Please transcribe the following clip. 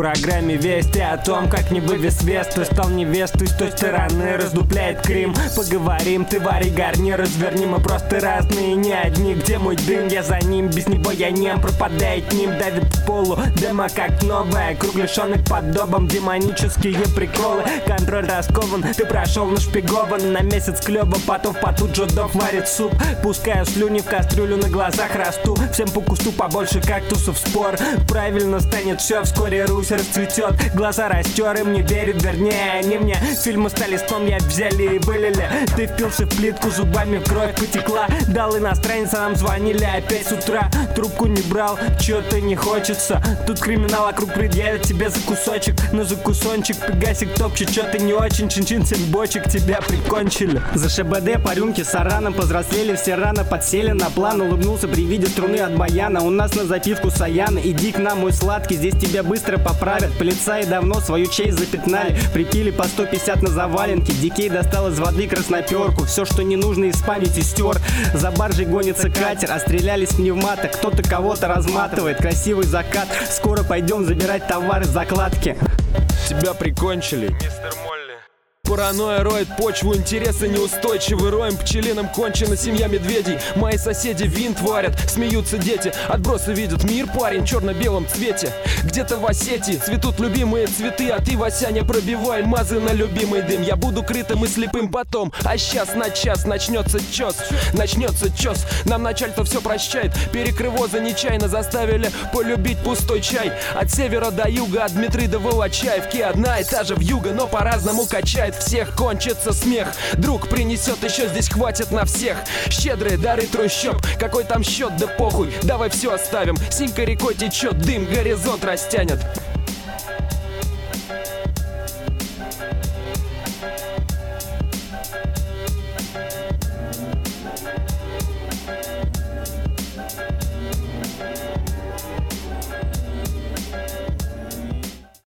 программе вести о том, как не вывез весту. Стал невестой с той стороны, раздупляет Крым. Поговорим, ты вари гарнир, разверни, мы просто разные, не одни. Где мой дым, я за ним, без него я нем. Пропадает ним, давит в полу, демо как новая. Круг лишённых подобом, демонические приколы. Контроль раскован, ты прошел нашпигован. На месяц клёба, потом в поту Джодов варит суп. Пускаю слюни в кастрюлю, на глазах расту. Всем по кусту побольше кактусов спор. Правильно станет все, вскоре Русь расцветет. Глаза растер, им не верят, вернее они мне. Фильмы стали сном, я взяли и вылили. Ты впился в плитку, зубами в кровь потекла. Дал иностранец, а нам звонили опять с утра. Трубку не брал, чё-то не хочется. Тут криминал вокруг предъявит тебе за кусочек. Но за кусончик пегасик топчет, чё-то не очень. Чин-чин, 7 бочек, тебя прикончили. За ШБД по рюмке с араном повзрослели все рано, подсели на план. Улыбнулся при виде струны от баяна. У нас на запивку Саян. Иди к нам, мой сладкий, здесь тебя быстро поправят. Полицаи давно свою честь запятнали. Припили по 150 на заваленке. Дикей достал из воды красноперку. Все, что не нужно, из памяти стер. За баржей гонится катер, а стрелялись с пневмата. Кто-то кого-то разматывает. Красивый закат. Скоро пойдем забирать товар из закладки. Тебя прикончили, мистер Молли. Паранойя роет почву, интересы неустойчивы. Роем пчелиным кончена семья медведей. Мои соседи винт варят, смеются дети. Отбросы видят мир, парень, в черно-белом цвете. Где-то в Осетии цветут любимые цветы. А ты, Васяня, пробивай мазы на любимый дым. Я буду крытым и слепым потом. А сейчас на час начнется чёс. Начнется чёс. Нам начальство все прощает. Перекрывоза нечаянно заставили полюбить пустой чай. От севера до юга, от Дмитрия до Волочаевки. Одна и та же вьюга, но по-разному качает. Всех кончится смех. Друг принесет, еще здесь хватит на всех. Щедрые дары трущоб. Какой там счет, да похуй. Давай все оставим. Синька рекой течет, дым горизонт растянет.